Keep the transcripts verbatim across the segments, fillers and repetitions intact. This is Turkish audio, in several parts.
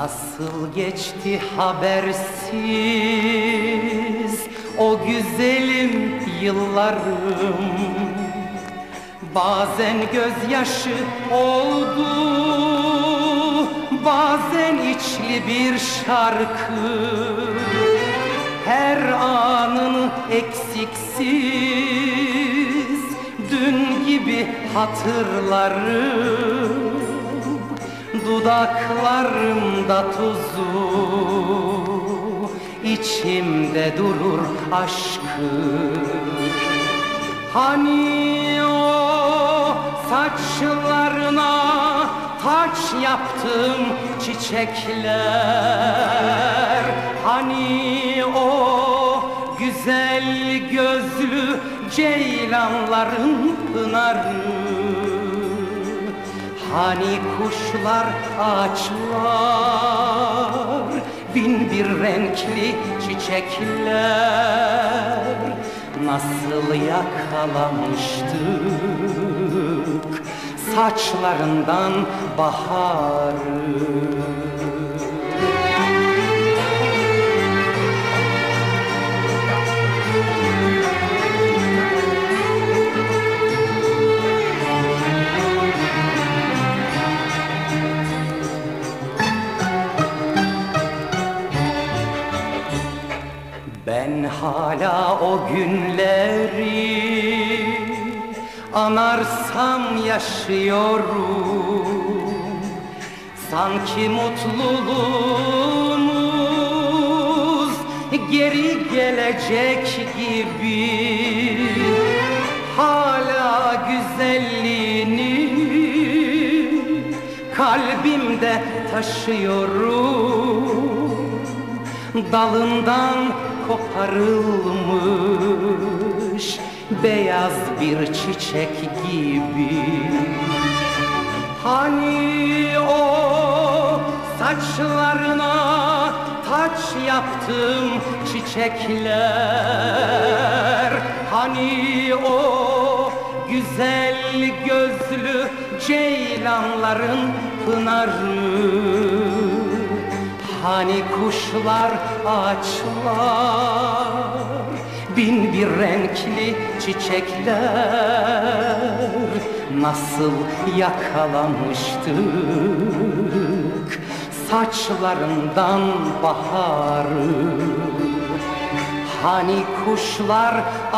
Nasıl geçti habersiz o güzelim yıllarım. Bazen gözyaşı oldu, bazen içli bir şarkı. Her anını eksiksiz dün gibi hatırlarım. Dudaklarımda tuzu, içimde durur aşkı. Hani o saçlarına taç yaptım çiçekler, hani o güzel gözlü ceylanların pınarı, hani kuşlar, ağaçlar, bin bir renkli çiçekler. Nasıl yakalamıştık saçlarından baharı. Ben hala o günleri anarsam yaşıyorum. Sanki mutluluğumuz geri gelecek gibi. Hala güzelliğini kalbimde taşıyorum. Dalından koparılmış beyaz bir çiçek gibi. Hani o saçlarına taç yaptım çiçekler, hani o güzel gözlü ceylanların pınarı, hani kuşlar, ağaçlar, bin bir renkli çiçekler. Nasıl yakalamıştık saçlarından baharı. Hani kuşlar,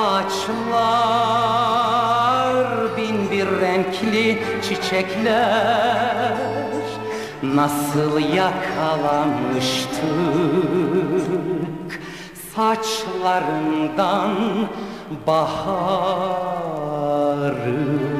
ağaçlar, bin bir renkli çiçekler. Nasıl yakalamıştık saçlarından baharı.